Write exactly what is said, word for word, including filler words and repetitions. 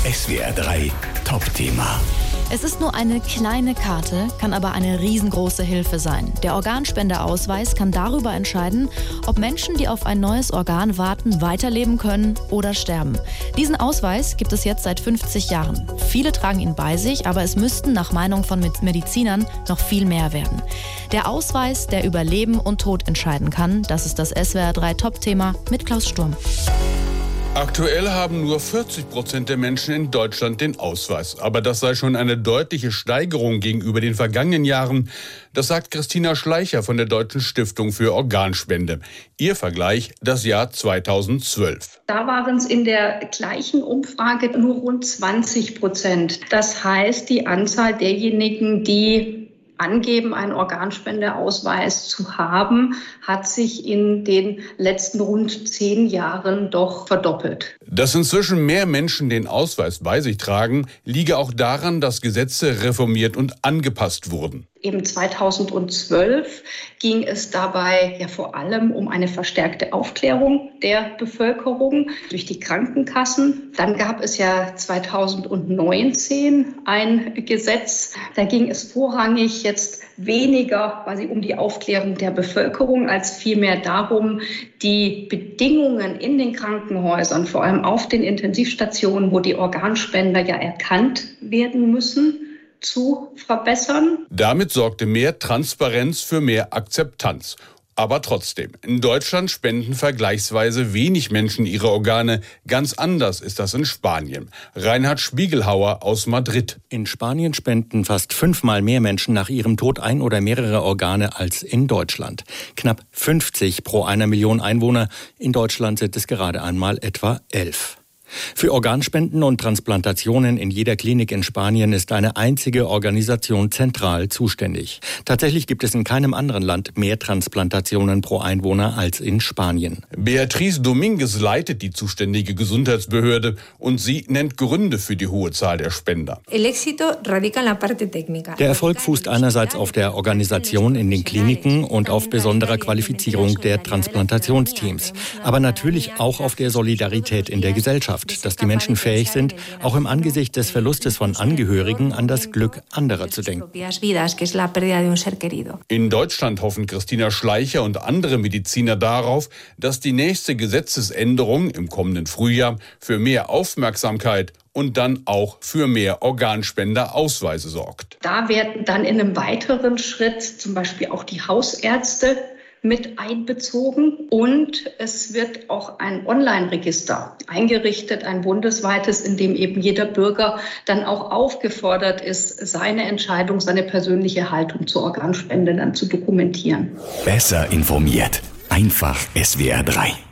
S W R drei Top-Thema. Es ist nur eine kleine Karte, kann aber eine riesengroße Hilfe sein. Der Organspendeausweis kann darüber entscheiden, ob Menschen, die auf ein neues Organ warten, weiterleben können oder sterben. Diesen Ausweis gibt es jetzt seit fünfzig Jahren. Viele tragen ihn bei sich, aber es müssten nach Meinung von Medizinern noch viel mehr werden. Der Ausweis, der über Leben und Tod entscheiden kann, das ist das S W R drei Top-Thema mit Klaus Sturm. Aktuell haben nur vierzig Prozent der Menschen in Deutschland den Ausweis. Aber das sei schon eine deutliche Steigerung gegenüber den vergangenen Jahren. Das sagt Christina Schleicher von der Deutschen Stiftung für Organspende. Ihr Vergleich, das Jahr zweitausendzwölf. Da waren es in der gleichen Umfrage nur rund zwanzig Prozent. Das heißt, die Anzahl derjenigen, die angeben, einen Organspendeausweis zu haben, hat sich in den letzten rund zehn Jahren doch verdoppelt. Dass inzwischen mehr Menschen den Ausweis bei sich tragen, liege auch daran, dass Gesetze reformiert und angepasst wurden. Eben zweitausendzwölf ging es dabei ja vor allem um eine verstärkte Aufklärung der Bevölkerung durch die Krankenkassen. Dann gab es ja zweitausendneunzehn ein Gesetz, da ging es vorrangig jetzt weniger quasi um die Aufklärung der Bevölkerung, als vielmehr darum, die Bedingungen in den Krankenhäusern, vor allem auf den Intensivstationen, wo die Organspender ja erkannt werden müssen, zu verbessern. Damit sorgte mehr Transparenz für mehr Akzeptanz. Aber trotzdem, in Deutschland spenden vergleichsweise wenig Menschen ihre Organe. Ganz anders ist das in Spanien. Reinhard Spiegelhauer aus Madrid. In Spanien spenden fast fünfmal mehr Menschen nach ihrem Tod ein oder mehrere Organe als in Deutschland. Knapp fünfzig pro einer Million Einwohner. In Deutschland sind es gerade einmal etwa elf. Für Organspenden und Transplantationen in jeder Klinik in Spanien ist eine einzige Organisation zentral zuständig. Tatsächlich gibt es in keinem anderen Land mehr Transplantationen pro Einwohner als in Spanien. Beatriz Dominguez leitet die zuständige Gesundheitsbehörde und sie nennt Gründe für die hohe Zahl der Spender. Der Erfolg fußt einerseits auf der Organisation in den Kliniken und auf besonderer Qualifizierung der Transplantationsteams, aber natürlich auch auf der Solidarität in der Gesellschaft, dass die Menschen fähig sind, auch im Angesicht des Verlustes von Angehörigen an das Glück anderer zu denken. In Deutschland hoffen Christina Schleicher und andere Mediziner darauf, dass die nächste Gesetzesänderung im kommenden Frühjahr für mehr Aufmerksamkeit und dann auch für mehr Organspenderausweise sorgt. Da werden dann in einem weiteren Schritt zum Beispiel auch die Hausärzte mit einbezogen und es wird auch ein Online-Register eingerichtet, ein bundesweites, in dem eben jeder Bürger dann auch aufgefordert ist, seine Entscheidung, seine persönliche Haltung zur Organspende dann zu dokumentieren. Besser informiert. Einfach S W R drei.